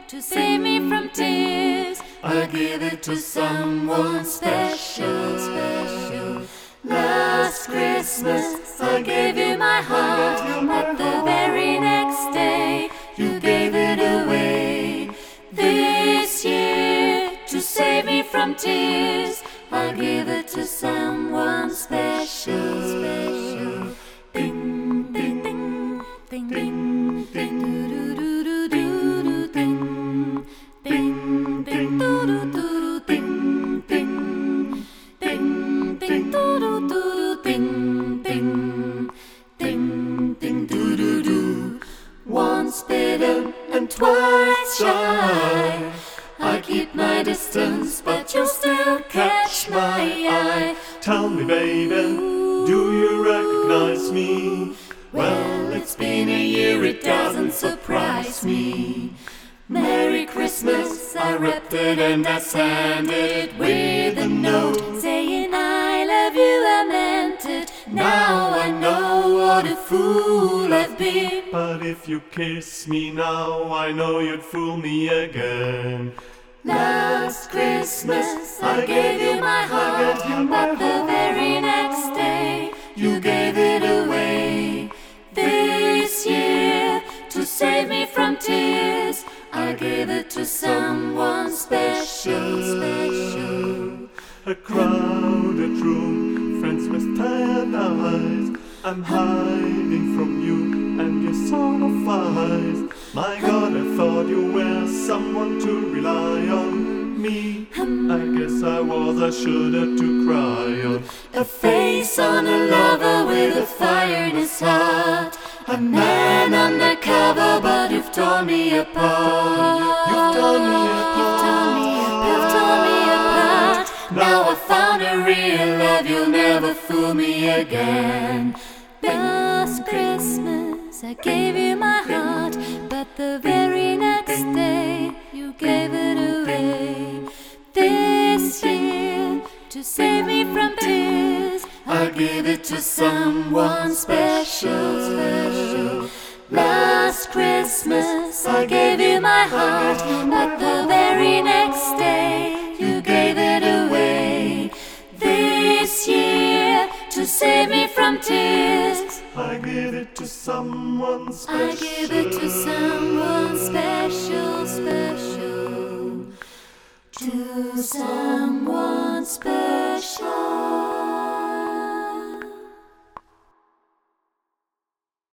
to save me from tears. I give it to someone special, special. Last Christmas I gave you my heart, but the very next day you gave it away. This year, to save me from tears, I give it to someone special, special. Ding, ding, ding, ding, ding, ding, doo doo doo doo doo, ding, ding, ding, doo doo doo, ding, ding, ding, ding, doo doo doo, ding, ding, ding, ding, doo doo doo. Once bitten and twice shy, I keep my distance, but you'll still catch my eye. Tell me, baby, do you recognize me? Well, it's been a year, it doesn't surprise me. Merry Christmas, I wrapped it and I sent it with a note saying I love you, I meant it. Now I know what a fool I've been. But if you kiss me now, I know you'd fool me again. Last Christmas I gave you my heart, but the very next day you gave it away. This year, to save me from tears, I gave it to someone special, special. A crowded room, friends with tired eyes. I'm hiding from you and your sort of eyes. My God, I thought you were someone to rely on. Me, I guess I was, I should have to cry on. A face on a lover with a fire in his heart. A man undercover, but you've torn me apart. You've torn me apart. You've torn me apart. Now I found a real love, you'll never fool me again. Last Christmas I gave you my heart, but the very next day you gave it away. This year, to save me from tears, I give it to someone special, special. Last Christmas I gave you my heart, but the very next day you gave it away. This year, to save me from tears, I give it to someone special. I give it to someone special, special. To someone special.